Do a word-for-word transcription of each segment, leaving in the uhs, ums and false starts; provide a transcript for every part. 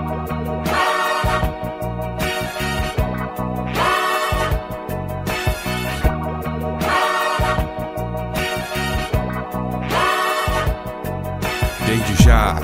Desde já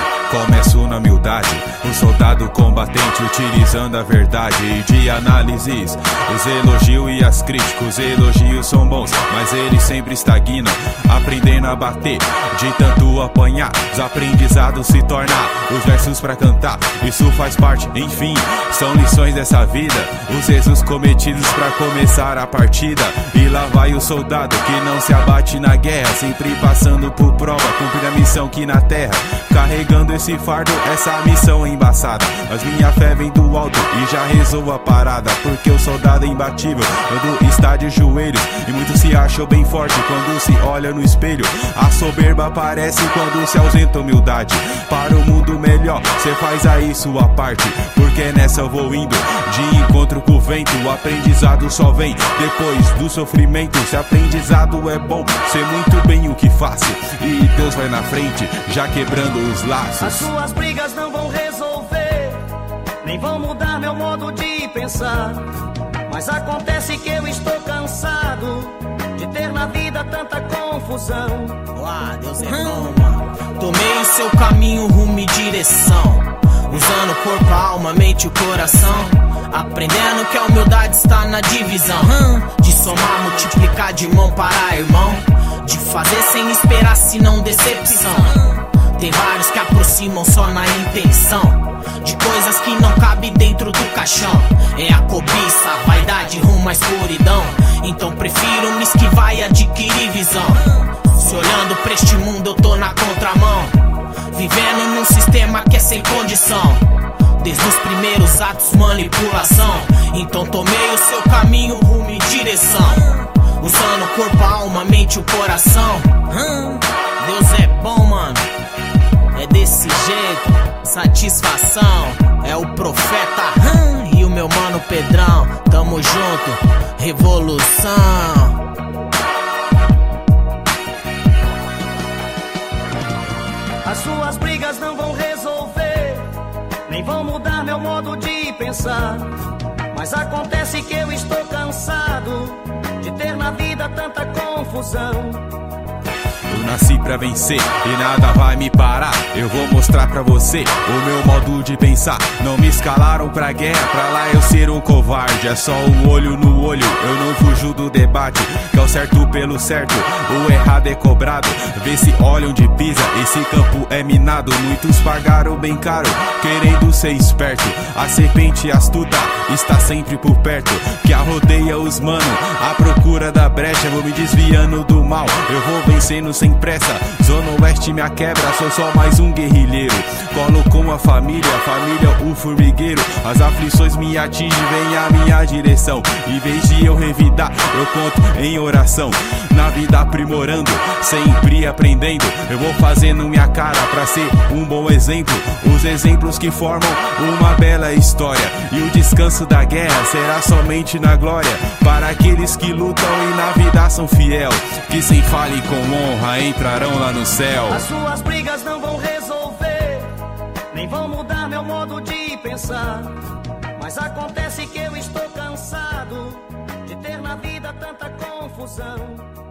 começo na humildade, um soldado combatente utilizando a verdade de análises, os elogios e as críticas. Os elogios são bons, mas eles sempre estagnam, aprendendo a bater de tanto apanhar. Os aprendizados se tornar os versos pra cantar, isso faz parte, enfim, são lições dessa vida, os erros cometidos pra começar a partida. E lá vai o soldado que não se abate na guerra, sempre passando por prova, cumprindo a missão que na terra, carregando esse fardo, essa missão é embaçada. Mas minha fé vem do alto e já rezou a parada, porque o soldado é imbatível quando está de joelhos, e muito se acham bem forte quando se olha no espelho. A soberba aparece quando se ausenta a humildade. Para o mundo melhor, cê faz aí sua parte, porque nessa eu vou indo de encontro com o vento. O aprendizado só vem depois do sofrimento. Se aprendizado é bom, sei muito bem o que faço, e Deus vai na frente, já quebrando os laços. As suas brigas não vão resolver, nem vão mudar meu modo de pensar. Mas acontece que eu estou cansado de ter na vida tanta confusão. Ah, Deus é bom, mano. Tomei o seu caminho, rumo e direção, usando o corpo, a alma, a mente e o coração, aprendendo que a humildade está na divisão, hum, de somar, multiplicar, de mão para irmão, de fazer sem esperar, senão decepção. Tem vários que aproximam só na intenção de coisas que não cabem dentro do caixão. É a cobiça, a vaidade rumo à escuridão. Então prefiro me esquivar e adquirir visão. Se olhando pra este mundo eu tô na contramão, vivendo num sistema que é sem condição. Desde os primeiros atos, manipulação. Então tomei o seu caminho, rumo e direção, usando o corpo, a alma, a mente e o coração. hum, Deus é bom, mano. É desse jeito, satisfação. É o profeta hum, e o meu mano Pedrão. Tamo junto, revolução. As suas brigas não vão resolver, nem vão mudar meu modo de pensar. Mas acontece que eu estou cansado de ter na vida tanta confusão. Eu nasci pra vencer e nada vai me parar. Eu vou mostrar pra você o meu modo de pensar. Não me escalaram pra guerra, pra lá eu ser um covarde. É só um olho no olho, eu não fujo do debate, que é o certo pelo certo, o errado é cobrado. Vê se olham de pisa, esse campo é minado. Muitos pagaram bem caro, querendo ser esperto. A serpente astuta está sempre por perto, que arrodeia os mano à procura da brecha. Vou me desviando do mal, eu vou vencendo sem pressa. Zona Oeste minha quebra, sou só mais um guerrilheiro. Colo com a família, a família o formigueiro. As aflições me atingem, vem a minha direção. Em vez de eu revidar, eu conto em oração. Na vida aprimorando, sempre aprendendo. Eu vou fazendo minha cara pra ser um bom exemplo. Os exemplos que formam uma bela história. E o descanso da guerra será somente na glória, para aqueles que lutam e na vida são fiel, que sem falha e com honra entrarão lá no céu. As suas brigas não vão resolver, nem vão mudar meu modo de pensar. Mas acontece que eu estou cansado de ter na vida tanta confusão.